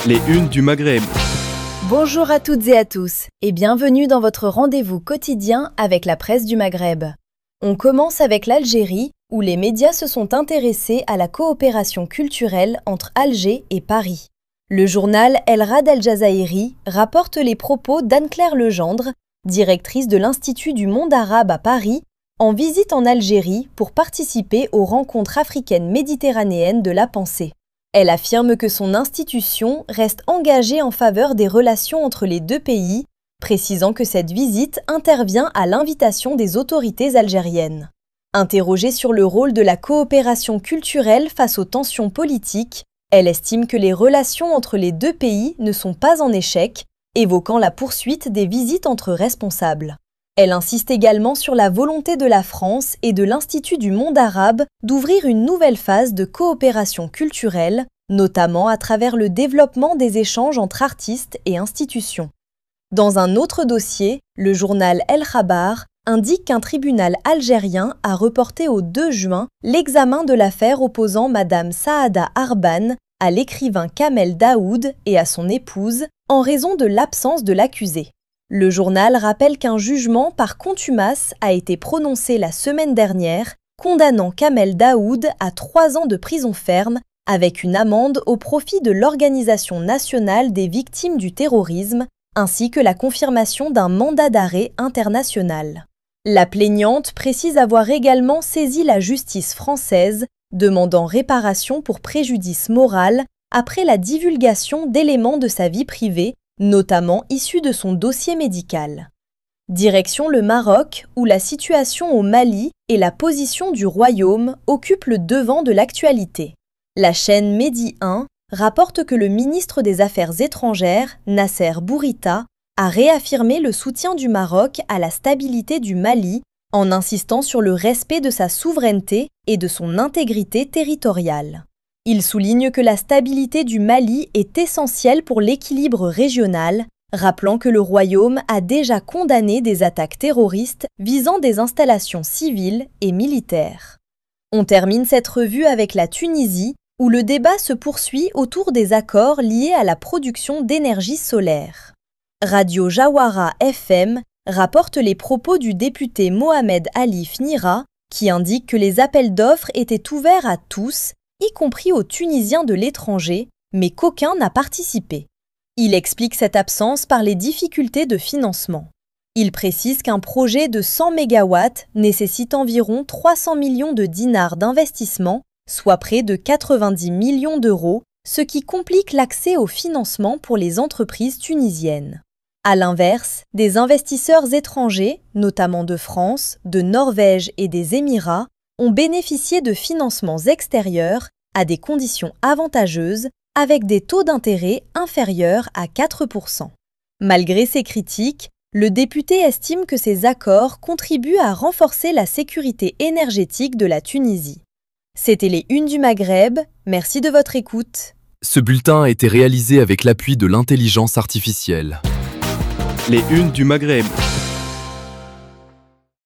Les unes du Maghreb. Bonjour à toutes et à tous et bienvenue dans votre rendez-vous quotidien avec la presse du Maghreb. On commence avec l'Algérie où les médias se sont intéressés à la coopération culturelle entre Alger et Paris. Le journal El Rad El Jazairi rapporte les propos d'Anne-Claire Legendre, directrice de l'Institut du monde arabe à Paris, en visite en Algérie pour participer aux rencontres africaines méditerranéennes de la pensée. Elle affirme que son institution reste engagée en faveur des relations entre les deux pays, précisant que cette visite intervient à l'invitation des autorités algériennes. Interrogée sur le rôle de la coopération culturelle face aux tensions politiques, elle estime que les relations entre les deux pays ne sont pas en échec, évoquant la poursuite des visites entre responsables. Elle insiste également sur la volonté de la France et de l'Institut du monde arabe d'ouvrir une nouvelle phase de coopération culturelle, notamment à travers le développement des échanges entre artistes et institutions. Dans un autre dossier, le journal El Khabar indique qu'un tribunal algérien a reporté au 2 juin l'examen de l'affaire opposant Madame Saada Arban à l'écrivain Kamel Daoud et à son épouse en raison de l'absence de l'accusé. Le journal rappelle qu'un jugement par contumace a été prononcé la semaine dernière, condamnant Kamel Daoud à 3 ans de prison ferme avec une amende au profit de l'Organisation nationale des victimes du terrorisme, ainsi que la confirmation d'un mandat d'arrêt international. La plaignante précise avoir également saisi la justice française, demandant réparation pour préjudice moral après la divulgation d'éléments de sa vie privée, notamment issus de son dossier médical. Direction le Maroc, où la situation au Mali et la position du royaume occupent le devant de l'actualité. La chaîne Medi 1 rapporte que le ministre des Affaires étrangères, Nasser Bourita, a réaffirmé le soutien du Maroc à la stabilité du Mali en insistant sur le respect de sa souveraineté et de son intégrité territoriale. Il souligne que la stabilité du Mali est essentielle pour l'équilibre régional, rappelant que le royaume a déjà condamné des attaques terroristes visant des installations civiles et militaires. On termine cette revue avec la Tunisie, où le débat se poursuit autour des accords liés à la production d'énergie solaire. Radio Jawara FM rapporte les propos du député Mohamed Alif Nira, qui indique que les appels d'offres étaient ouverts à tous, y compris aux Tunisiens de l'étranger, mais qu'aucun n'a participé. Il explique cette absence par les difficultés de financement. Il précise qu'un projet de 100 MW nécessite environ 300 millions de dinars d'investissement, soit près de 90 millions d'euros, ce qui complique l'accès au financement pour les entreprises tunisiennes. À l'inverse, des investisseurs étrangers, notamment de France, de Norvège et des Émirats, ont bénéficié de financements extérieurs à des conditions avantageuses avec des taux d'intérêt inférieurs à 4%. Malgré ces critiques, le député estime que ces accords contribuent à renforcer la sécurité énergétique de la Tunisie. C'était les Unes du Maghreb, merci de votre écoute. Ce bulletin a été réalisé avec l'appui de l'intelligence artificielle. Les unes du Maghreb.